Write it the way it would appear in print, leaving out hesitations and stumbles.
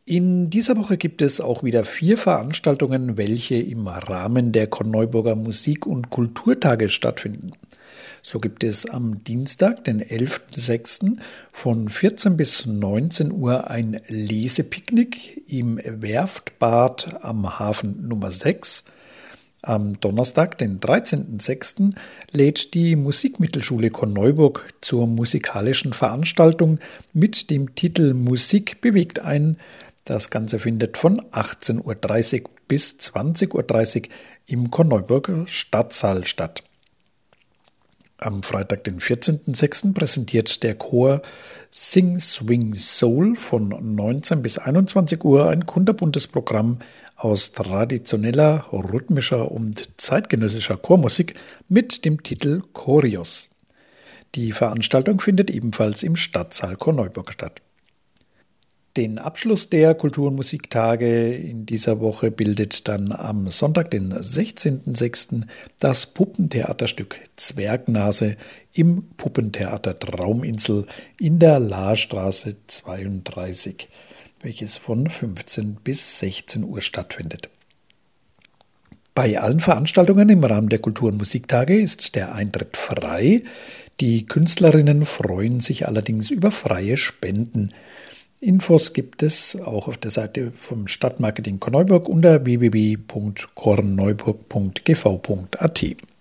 In dieser Woche gibt es auch wieder 4 Veranstaltungen, welche im Rahmen der Korneuburger Musik- und Kulturtage stattfinden. So gibt es am Dienstag, den 11.06. von 14 bis 19 Uhr ein Lesepicknick im Werftbad am Hafen Nummer 6. Am Donnerstag, den 13.06., lädt die Musikmittelschule Korneuburg zur musikalischen Veranstaltung mit dem Titel Musik bewegt ein. Das Ganze findet von 18.30 Uhr bis 20.30 Uhr im Korneuburger Stadtsaal statt. Am Freitag, den 14.06., präsentiert der Chor Sing Swing Soul von 19 bis 21 Uhr ein kunterbuntes Programm aus traditioneller, rhythmischer und zeitgenössischer Chormusik mit dem Titel Choreos. Die Veranstaltung findet ebenfalls im Stadtsaal Korneuburg statt. Den Abschluss der Kultur- und Musiktage in dieser Woche bildet dann am Sonntag, den 16.06., das Puppentheaterstück Zwergnase im Puppentheater Trauminsel in der Lahrstraße 32, welches von 15 bis 16 Uhr stattfindet. Bei allen Veranstaltungen im Rahmen der Kultur- und Musiktage ist der Eintritt frei. Die Künstlerinnen freuen sich allerdings über freie Spenden. Infos gibt es auch auf der Seite vom Stadtmarketing Korneuburg unter www.korneuburg.gv.at.